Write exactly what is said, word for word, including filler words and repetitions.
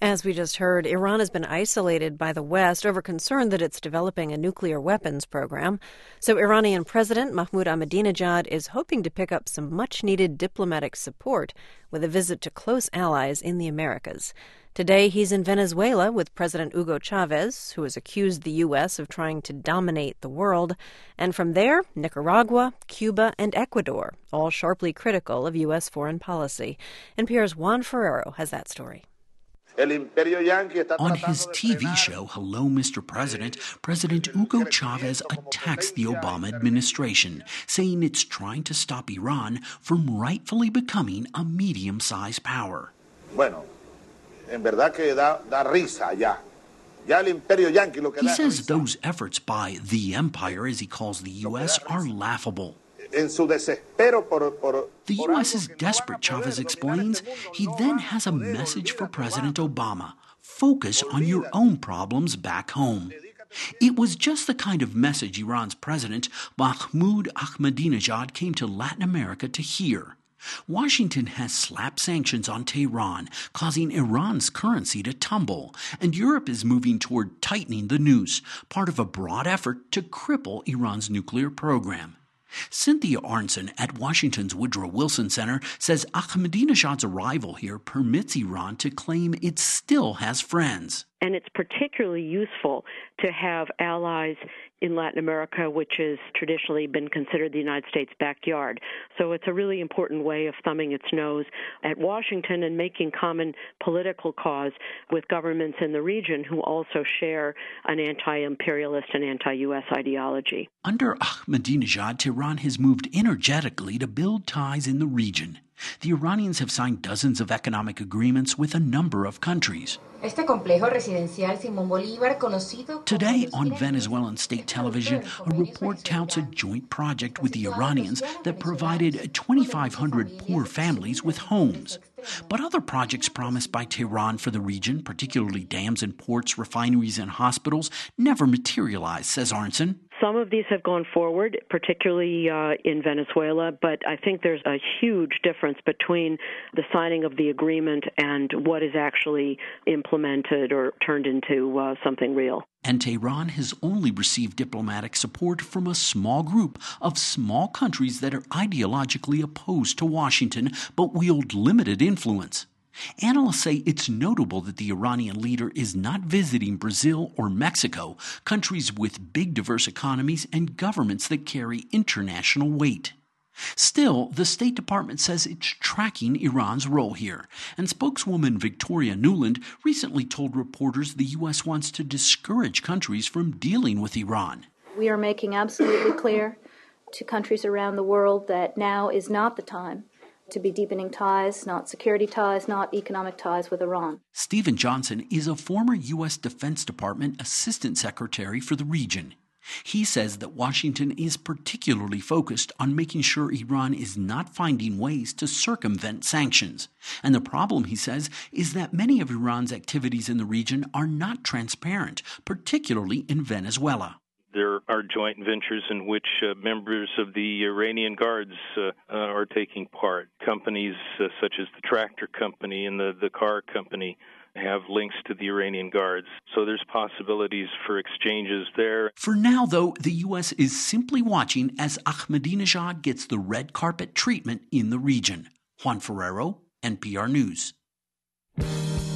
As we just heard, Iran has been isolated by the West over concern that it's developing a nuclear weapons program. So Iranian President Mahmoud Ahmadinejad is hoping to pick up some much-needed diplomatic support with a visit to close allies in the Americas. Today, he's in Venezuela with President Hugo Chavez, who has accused the U S of trying to dominate the world. And from there, Nicaragua, Cuba, and Ecuador, all sharply critical of U S foreign policy. N P R's Juan Ferrero has that story. On his T V show, Hello, Mister President, President Hugo Chavez attacks the Obama administration, saying it's trying to stop Iran from rightfully becoming a medium-sized power. Bueno, en verdad que da, da risa ya. He says those efforts by the empire, as he calls the U S, are laughable. The U S is desperate, Chavez explains. He then has a message for President Obama. Focus on your own problems back home. It was just the kind of message Iran's president, Mahmoud Ahmadinejad, came to Latin America to hear. Washington has slapped sanctions on Tehran, causing Iran's currency to tumble, and Europe is moving toward tightening the noose, part of a broad effort to cripple Iran's nuclear program. Cynthia Arnson at Washington's Woodrow Wilson Center says Ahmadinejad's arrival here permits Iran to claim it still has friends. And it's particularly useful to have allies in Latin America, which has traditionally been considered the United States' backyard. So it's a really important way of thumbing its nose at Washington and making common political cause with governments in the region who also share an anti-imperialist and anti-U S ideology. Under Ahmadinejad, Tehran has moved energetically to build ties in the region. The Iranians have signed dozens of economic agreements with a number of countries. Today on Venezuelan state television, a report touts a joint project with the Iranians that provided twenty-five hundred poor families with homes. But other projects promised by Tehran for the region, particularly dams and ports, refineries and hospitals, never materialized, says Arnson. Some of these have gone forward, particularly uh, in Venezuela, but I think there's a huge difference between the signing of the agreement and what is actually implemented or turned into uh, something real. And Tehran has only received diplomatic support from a small group of small countries that are ideologically opposed to Washington but wield limited influence. Analysts say it's notable that the Iranian leader is not visiting Brazil or Mexico, countries with big diverse economies and governments that carry international weight. Still, the State Department says it's tracking Iran's role here, and spokeswoman Victoria Nuland recently told reporters the U S wants to discourage countries from dealing with Iran. We are making absolutely clear to countries around the world that now is not the time to be deepening ties, not security ties, not economic ties with Iran. Stephen Johnson is a former U S Defense Department Assistant Secretary for the region. He says that Washington is particularly focused on making sure Iran is not finding ways to circumvent sanctions. And the problem, he says, is that many of Iran's activities in the region are not transparent, particularly in Venezuela. There are joint ventures in which uh, members of the Iranian Guards uh, uh, are taking part. Companies uh, such as the tractor company and the, the car company have links to the Iranian Guards. So there's possibilities for exchanges there. For now, though, the U S is simply watching as Ahmadinejad gets the red carpet treatment in the region. Juan Ferrero, N P R News.